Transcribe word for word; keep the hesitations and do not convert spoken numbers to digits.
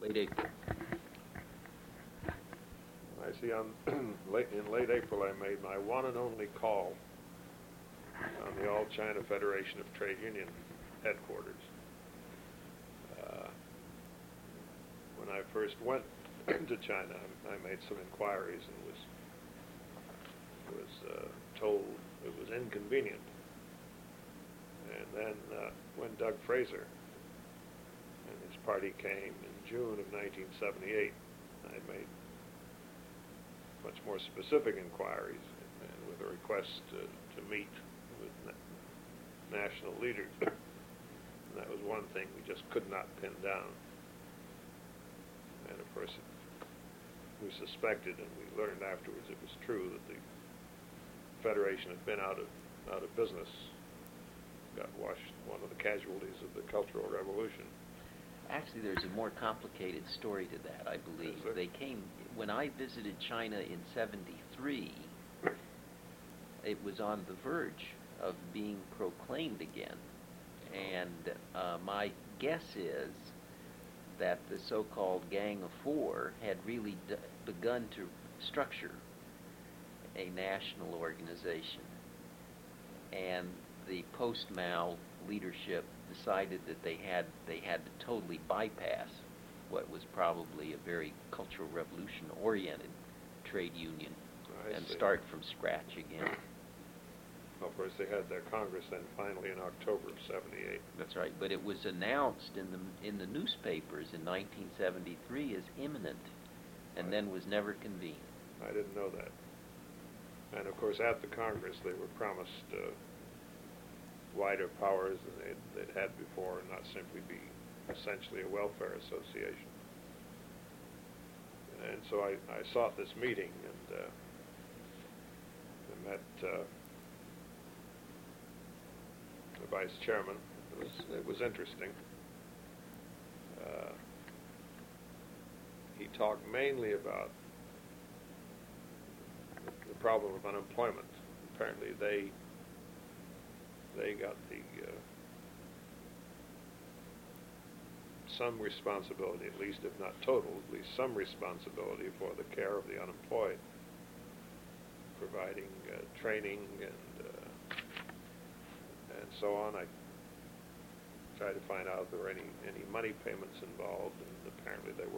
late April. I see on late, in late April I made my one and only call on the All China Federation of Trade Union headquarters. Uh, when I first went to China, I made some inquiries and was was uh, told it was inconvenient. And then uh, when Doug Fraser and his party came in June of nineteen seventy-eight, I made much more specific inquiries and with a request to, to meet with na- national leaders. And that was one thing we just could not pin down. And of course, it, we suspected, and we learned afterwards it was true, that the Federation had been out of out of business, got washed, one of the casualties of the Cultural Revolution. Actually, there's a more complicated story to that, I believe. They came, when I visited China in seventy-three, it was on the verge of being proclaimed again. And uh, my guess is that the so-called Gang of Four had really d- begun to structure a national organization. And the post-Mao leadership decided that they had they had to totally bypass what was probably a very Cultural Revolution-oriented trade union I and see. start from scratch again. Of course, they had their Congress then finally in October of seventy-eight. That's right, but it was announced in the in the newspapers in nineteen seventy-three as imminent, and Right. then was never convened. I didn't know that. And of course, at the Congress, they were promised uh, wider powers than they'd, they'd had before, and not simply be essentially a welfare association. And so I, I sought this meeting and uh, I met uh, the vice chairman. It was, it was interesting. Uh, he talked mainly about the problem of unemployment. Apparently, they they got the uh, some responsibility, at least if not total, at least some responsibility for the care of the unemployed, providing uh, training and uh, and so on. I tried to find out if there were any any money payments involved, and apparently there